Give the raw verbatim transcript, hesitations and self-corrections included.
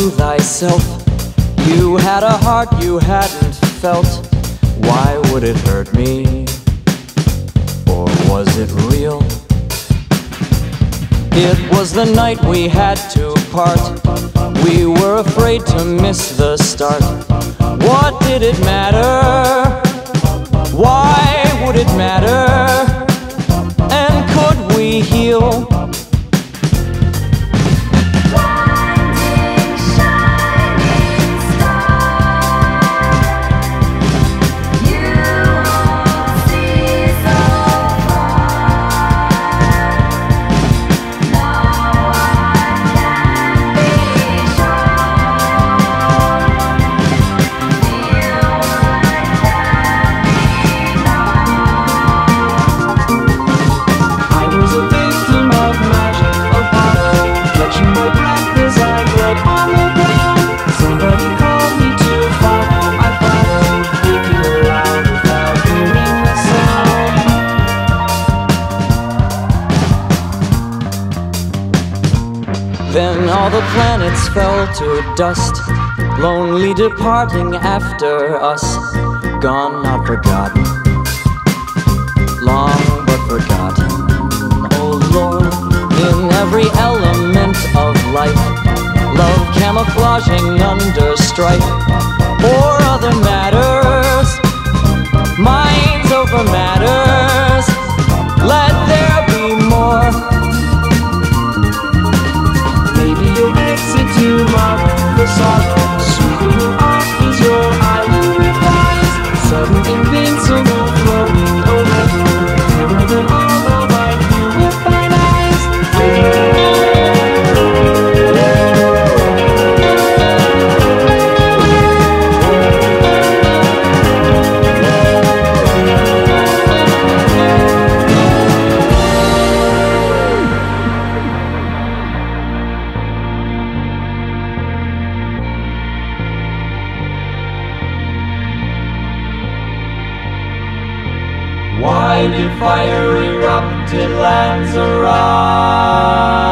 to thyself, you had a heart you hadn't felt. Why would it hurt me? Or was it real? It was the night we had to part. We were afraid to miss the start. What did it matter? Why would it matter? And could we heal? Then all the planets fell to dust, lonely departing after us. Gone, not forgotten, long but forgotten. Oh Lord, in every element of life, love camouflaging under strife, or other matters, minds over matters. Let there be more. To mark the sorrow, sweeping off is your ivory eyes, sudden invincible flowing over you, clearer than all of my purified eyes. Why did fire erupt in lands arise?